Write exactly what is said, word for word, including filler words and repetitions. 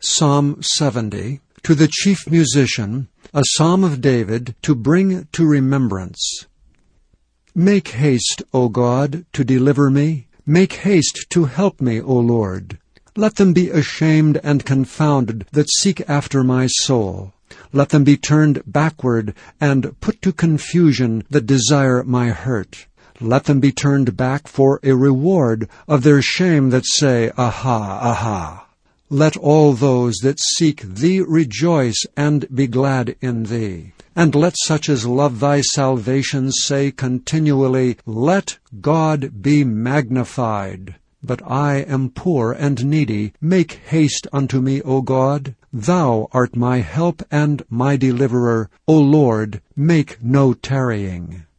Psalm seventy, to the chief musician, a psalm of David, to bring to remembrance. Make haste, O God, to deliver me. Make haste to help me, O Lord. Let them be ashamed and confounded that seek after my soul. Let them be turned backward and put to confusion that desire my hurt. Let them be turned back for a reward of their shame that say, Aha, aha. Let all those that seek thee rejoice and be glad in thee. And let such as love thy salvation say continually, Let God be magnified. But I am poor and needy. Make haste unto me, O God. Thou art my help and my deliverer. O Lord, make no tarrying.